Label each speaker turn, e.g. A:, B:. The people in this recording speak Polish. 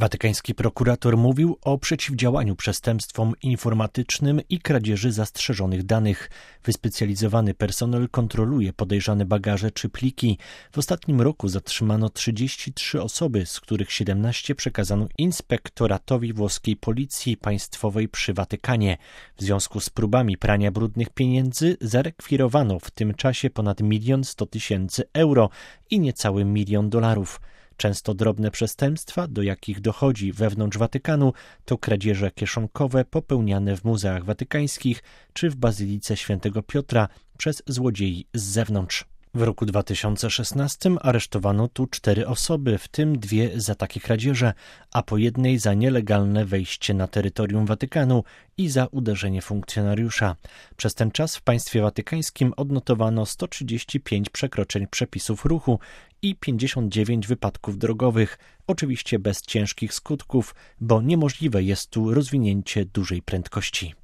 A: Watykański prokurator mówił o przeciwdziałaniu przestępstwom informatycznym i kradzieży zastrzeżonych danych. Wyspecjalizowany personel kontroluje podejrzane bagaże czy pliki. W ostatnim roku zatrzymano 33 osoby, z których 17 przekazano inspektoratowi włoskiej policji państwowej przy Watykanie. W związku z próbami prania brudnych pieniędzy zarekwirowano w tym czasie ponad 1 100 000 euro i niecały $1 milion. Często drobne przestępstwa, do jakich dochodzi wewnątrz Watykanu, to kradzieże kieszonkowe popełniane w muzeach watykańskich czy w Bazylice Świętego Piotra przez złodziei z zewnątrz. W roku 2016 aresztowano tu 4 osoby, w tym 2 za takie kradzieże, a po jednej za nielegalne wejście na terytorium Watykanu i za uderzenie funkcjonariusza. Przez ten czas w państwie watykańskim odnotowano 135 przekroczeń przepisów ruchu i 59 wypadków drogowych, oczywiście bez ciężkich skutków, bo niemożliwe jest tu rozwinięcie dużej prędkości.